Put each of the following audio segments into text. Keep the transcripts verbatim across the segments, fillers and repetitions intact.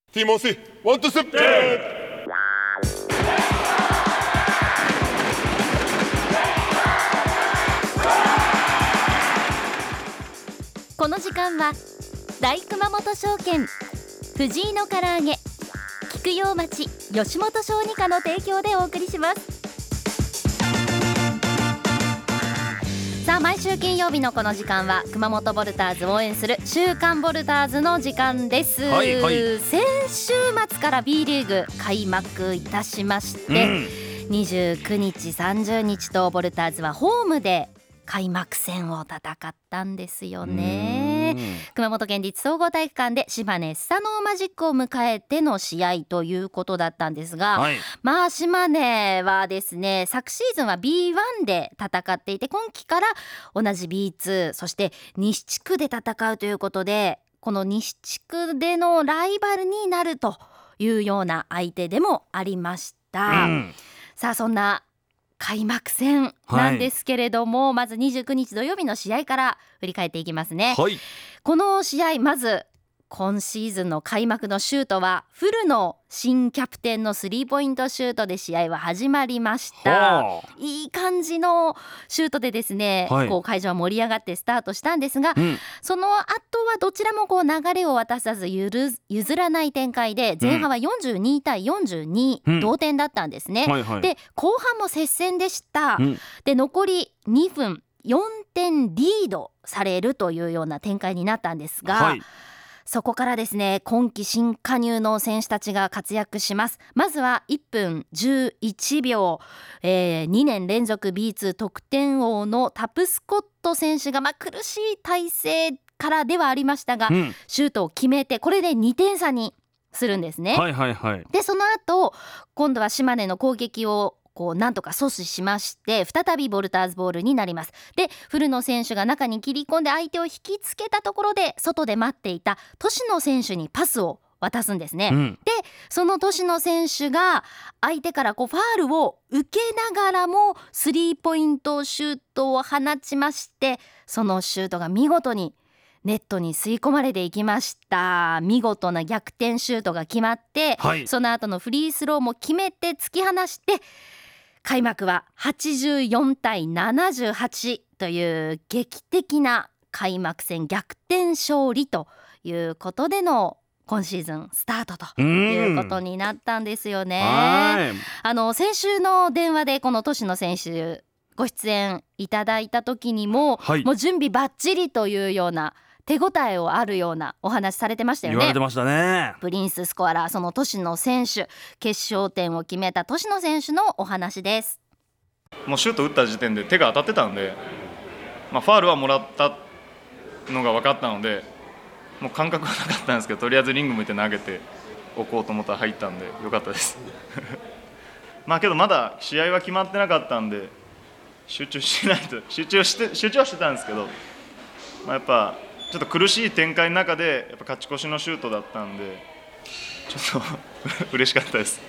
ティモシー、ワントゥステップ。 この時間は大熊本証券、藤井の唐揚げ、菊陽町吉本小児科の提供でお送りします。さあ、毎週金曜日のこの時間は熊本ボルターズを応援する週刊ボルターズの時間です、はいはい、先週末から B リーグ開幕いたしまして、うん、にじゅうくにちさんじゅうにちとボルターズはホームで開幕戦を戦ったんですよね。熊本県立総合体育館で島根スサノーマジックを迎えての試合ということだったんですが、はい、まあ島根はですね、昨シーズンは ビーワン で戦っていて、今季から同じ ビーツー、そして西地区で戦うということで、この西地区でのライバルになるというような相手でもありました、うん、さあそんな開幕戦なんですけれども、はい、まずにじゅうくにち土曜日の試合から振り返っていきますね、はい、この試合、まず今シーズンの開幕のシュートはフルの新キャプテンのスリーポイントシュートで試合は始まりました。いい感じのシュートでですね、はい、こう会場は盛り上がってスタートしたんですが、うん、その後はどちらもこう流れを渡さず譲らない展開で、前半はよんじゅうにたいよんじゅうに、うん、同点だったんですね、はいはい、で後半も接戦でした、うん、で残りにふんよんてんリードされるというような展開になったんですが、はい、そこからですね、今季新加入の選手たちが活躍します。まずはいっぷんじゅういちびょう、えー、にねん連続 ビーツー 得点王のタプスコット選手が、まあ、苦しい体勢からではありましたが、うん、シュートを決めて、これでにてんさにするんですね、はいはいはい、でその後今度は島根の攻撃をこうなんとか阻止しまして、再びボルターズボールになります。で古野選手が中に切り込んで相手を引きつけたところで、外で待っていた年野選手にパスを渡すんですね、うん、でその年野選手が相手からこうファールを受けながらもスリーポイントシュートを放ちまして、そのシュートが見事にネットに吸い込まれていきました。見事な逆転シュートが決まって、はい、その後のフリースローも決めて突き放して、開幕ははちじゅうよんたいななじゅうはちという劇的な開幕戦逆転勝利ということでの今シーズンスタートということになったんですよね。あの先週の電話でこの年野選手ご出演いただいた時にも、はい、もう準備バッチリというような手応えをあるようなお話されてましたよね。 言われてましたね。 プリンススコアラー、その年野選手、決勝点を決めた年野選手のお話です。 もうシュート打った時点で手が当たってたんで、まあ、ファールはもらったのが分かったので、もう感覚はなかったんですけど、とりあえずリング向いて投げておこうと思ったら入ったんでよかったですまあけどまだ試合は決まってなかったんで、集中しないと集中して集中はしてたんですけど、まあ、やっぱちょっと苦しい展開の中でやっぱ勝ち越しのシュートだったんで、ちょっと嬉しかったです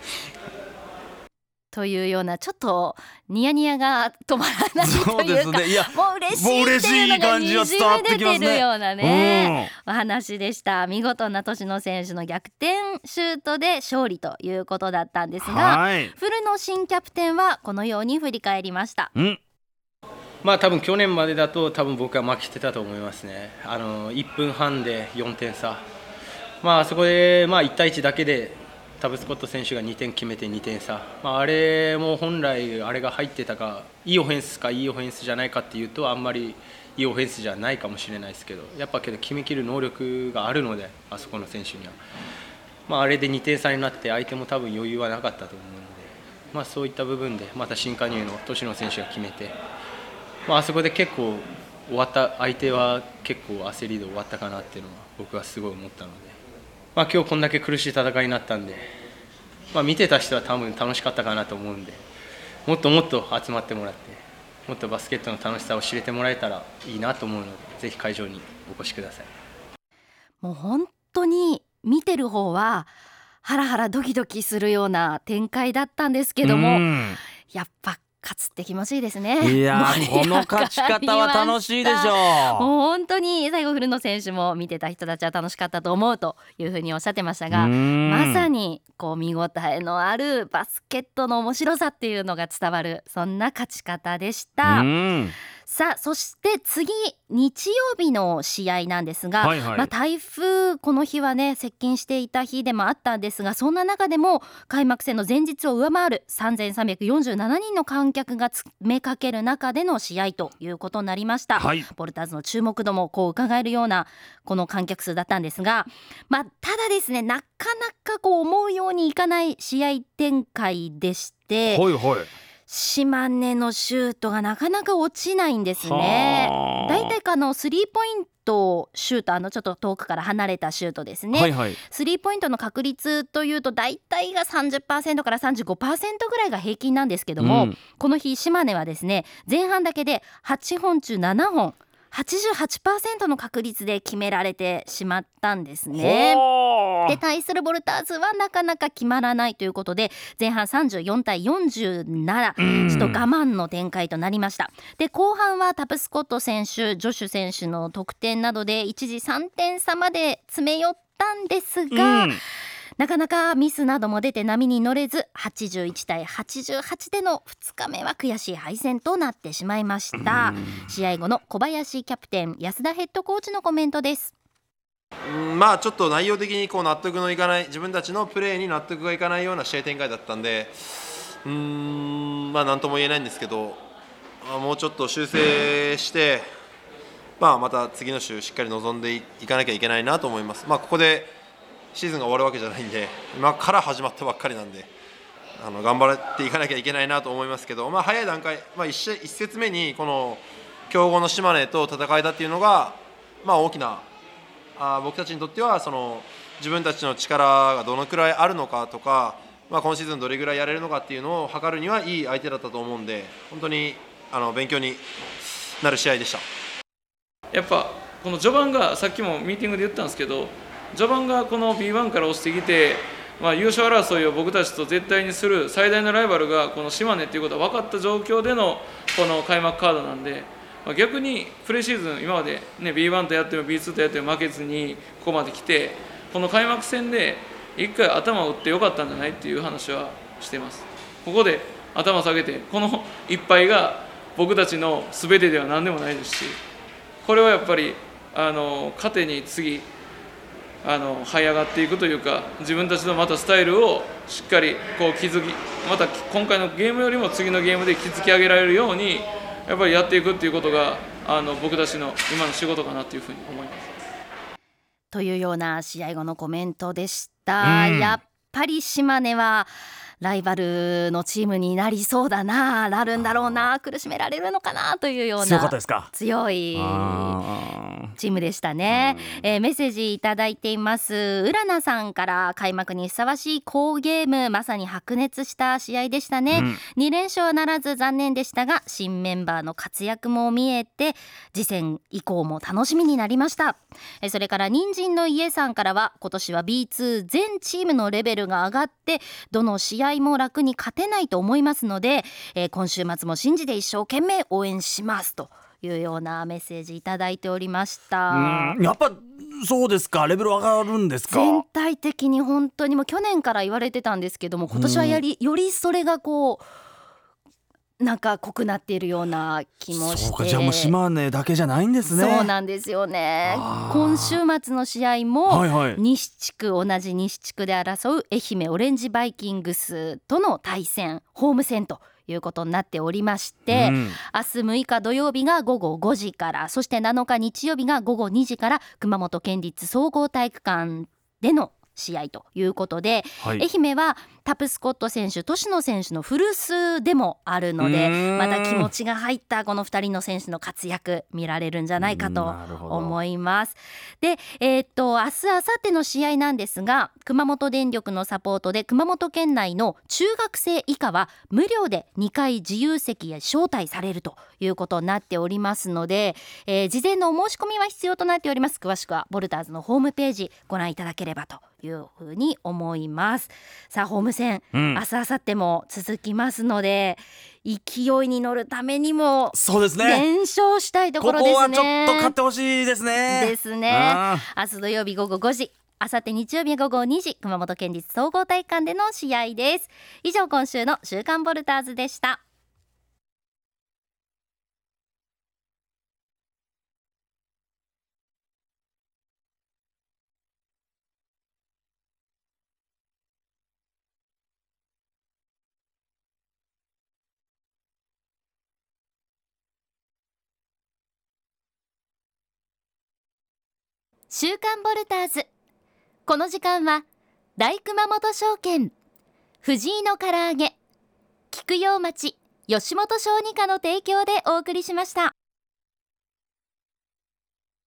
というような、ちょっとニヤニヤが止まらないというか、そうですね、いやもう嬉しいっていうのがにじみ出てるようなね、お話でした。見事な年野選手の逆転シュートで勝利ということだったんですが、はい、古野新キャプテンはこのように振り返りました。うん、 まあ多分去年までだと多分僕は負けてたと思いますね。あのいっぷんはんでよんてんさ、まあそこでまあいちたいいちだけでタブスコット選手がにてん決めてにてんさ、まあ、あれも本来あれが入ってたか、いいオフェンスかいいオフェンスじゃないかっていうと、あんまりいいオフェンスじゃないかもしれないですけど、やっぱけど決めきる能力があるので、あそこの選手には、まあ、あれでにてんさになって相手も多分余裕はなかったと思うので、まあ、そういった部分でまた新加入の年野選手が決めて、まあ、あそこで結構終わった、相手は結構焦りで終わったかなっていうのは僕はすごい思ったので、まあ、今日こんだけ苦しい戦いになったんで、まあ、見てた人は多分楽しかったかなと思うんで、もっともっと集まってもらって、もっとバスケットの楽しさを知れてもらえたらいいなと思うので、ぜひ会場にお越しください。 もう本当に見てる方はハラハラドキドキするような展開だったんですけども、やっぱ勝つって気持ちいいですね。 いやこの勝ち方は楽しいでしょう。 もう本当に最後古野選手も見てた人たちは楽しかったと思うというふうにおっしゃってましたが、まさにこう見応えのあるバスケットの面白さっていうのが伝わる、そんな勝ち方でした。さあそして次日曜日の試合なんですが、はいはい、まあ、台風この日はね接近していた日でもあったんですが、そんな中でも開幕戦の前日を上回るさんぜんさんびゃくよんじゅうななにんの観客が詰めかける中での試合ということになりました、はい、ボルターズの注目度もこう伺えるようなこの観客数だったんですが、まあ、ただですねなかなかこう思うようにいかない試合展開でして、はいはい、島根のシュートがなかなか落ちないんですね。だいたいあのスリーポイントシュート、あのちょっと遠くから離れたシュートですね、はいはい、スリーポイントの確率というとだいたいが さんじゅっパーセント から さんじゅうごパーセント ぐらいが平均なんですけども、うん、この日島根はですね前半だけではちほん中ななほん はちじゅうはちパーセント の確率で決められてしまったんですね。で対するボルターズはなかなか決まらないということで前半さんじゅうよんたいよんじゅうなな、ちょっと我慢の展開となりました。で後半はタプスコット選手、ジョシュ選手の得点などで一時さんてん差まで詰め寄ったんですが、うん、なかなかミスなども出て波に乗れずはちじゅういちたいはちじゅうはちでのふつかめは悔しい敗戦となってしまいました。試合後の小林キャプテン、安田ヘッドコーチのコメントです。 うんまあ、ちょっと内容的にこう納得のいかない、自分たちのプレーに納得がいかないような試合展開だったんで、うーんまあ何とも言えないんですけど、もうちょっと修正して、まあ、また次の週しっかり臨んでいかなきゃいけないなと思います。まあ、ここでシーズンが終わるわけじゃないんで、今から始まったばっかりなんで、あの頑張っていかなきゃいけないなと思いますけど、まあ、早い段階、まあ、1, 1節目にこの強豪の島根と戦いだっていうのが、まあ、大きなあ僕たちにとってはその自分たちの力がどのくらいあるのかとか、まあ、今シーズンどれぐらいやれるのかっていうのを測るにはいい相手だったと思うんで、本当にあの勉強になる試合でした。 やっぱこの序盤がさっきもミーティングで言ったんですけど、序盤がこの ビーワン から落ちてきて、まあ、優勝争いを僕たちと絶対にする最大のライバルがこの島根っていうことは分かった状況でのこの開幕カードなんで、逆にプレシーズン今まで、ね、ビーワン とやっても ビーツー とやっても負けずにここまで来て、この開幕戦で一回頭を打ってよかったんじゃないっていう話はしています。ここで頭下げてこの一敗が僕たちの全てでは何でもないですし、これはやっぱりあの糧に次あの這い上がっていくというか、自分たちのまたスタイルをしっかりこう築き、また今回のゲームよりも次のゲームで築き上げられるようにやっぱりやっていくっていうことがあの僕たちの今の仕事かなというふうに思います。 というような試合後のコメントでした。やっぱり島根はライバルのチームになりそうだな、なるんだろうな、苦しめられるのかなというような強かったですか。 強いチームでしたね。えー、メッセージいただいています。うらなさんから、開幕にふさわしい好ゲーム、まさに白熱した試合でしたね、うん、に連勝はならず残念でしたが新メンバーの活躍も見えて次戦以降も楽しみになりました。えー、それから人参の家さんからは、今年は ビーツー 全チームのレベルが上がってどの試合も楽に勝てないと思いますので、えー、今週末も信じて一生懸命応援しますというようなメッセージいただいておりました。 うん、やっぱそうですか、レベル上がるんですか。 全体的に本当にもう去年から言われてたんですけども、今年はやり、よりそれがこうなんか濃くなっているような気もして。 そうか、じゃあもう島根だけじゃないんですね。 そうなんですよね。今週末の試合も、はいはい、西地区、同じ西地区で争う愛媛オレンジバイキングスとの対戦、ホーム戦ということになっておりまして、うん、明日むいか土曜日がごごごじから、そしてなのか日曜日がごごにじから熊本県立総合体育館での試合ということで、はい、愛媛はタプスコット選手、年野選手の古巣でもあるので、また気持ちが入ったこのふたりの選手の活躍見られるんじゃないかと思います。で、えー、っと明日明後日の試合なんですが、熊本電力のサポートで熊本県内の中学生以下は無料でにかい自由席へ招待されるということになっておりますので、えー、事前のお申し込みは必要となっております。詳しくはボルターズのホームページご覧いただければというふうに思います。さあホーム戦、 うん、 明日明後日も続きますので、勢いに乗るためにもそうですね、 連勝したいところですね。 ここはちょっと勝ってほしいですね。 ですね。明日土曜日午後ごじ、明後日日曜日午後にじ、熊本県立総合体育館での試合です。以上、今週の週刊ボルターズでした。週刊ボルターズ、この時間は大熊本証券、藤井の唐揚げ、菊陽町吉本小児科の提供でお送りしました。